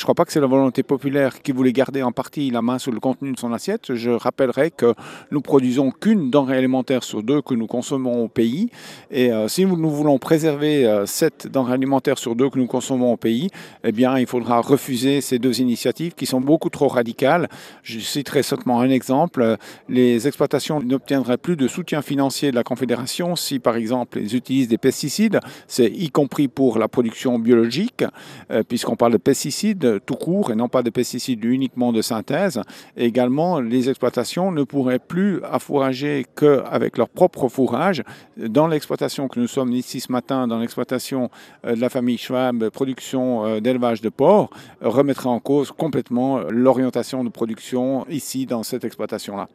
crois pas que c'est la volonté populaire qui voulait garder en partie la main sur le contenu de son assiette. Je rappellerai que nous produisons qu'une denrée alimentaire sur deux que nous consommons au pays. Et si nous voulons préserver cette denrée alimentaire sur deux que nous consommons au pays, eh bien, il faudra refuser ces deux initiatives qui sont beaucoup trop radicales. Je citerai seulement un exemple. Les exploitations n'obtiendraient plus de soutien financier de la Confédération si, par exemple, ils utilisent des pesticides. C'est y compris pour la production biologique, puisqu'on parle de pesticides tout court et non pas de pesticides uniquement de synthèse. Et également, les exploitations ne pourraient plus affourager qu'avec leur propre fourrage. Dans l'exploitation que nous sommes ici ce matin, dans l'exploitation de la famille Schwab, production d'élevage de porc, remettrait en cause complètement l'orientation de production ici dans cette exploitation-là.